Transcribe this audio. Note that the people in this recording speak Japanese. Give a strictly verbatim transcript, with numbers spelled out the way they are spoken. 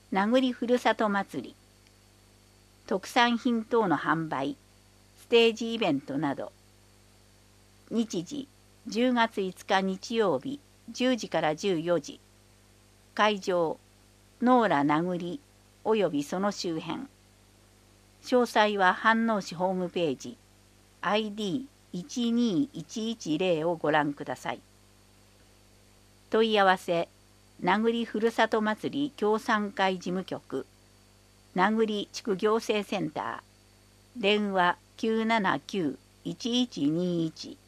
名栗ふるさと祭り、特産品等の販売、ステージイベントなど。日時じゅうがついつか日曜日じゅうじからじゅうよじ。会場ノーラ名栗およびその周辺。詳細は飯能市ホームページ アイディーいちにいちいちゼロ をご覧ください。問い合わせ名栗ふるさと祭り協賛会事務局名栗地区行政センター電話 きゅうななきゅういちいちにいち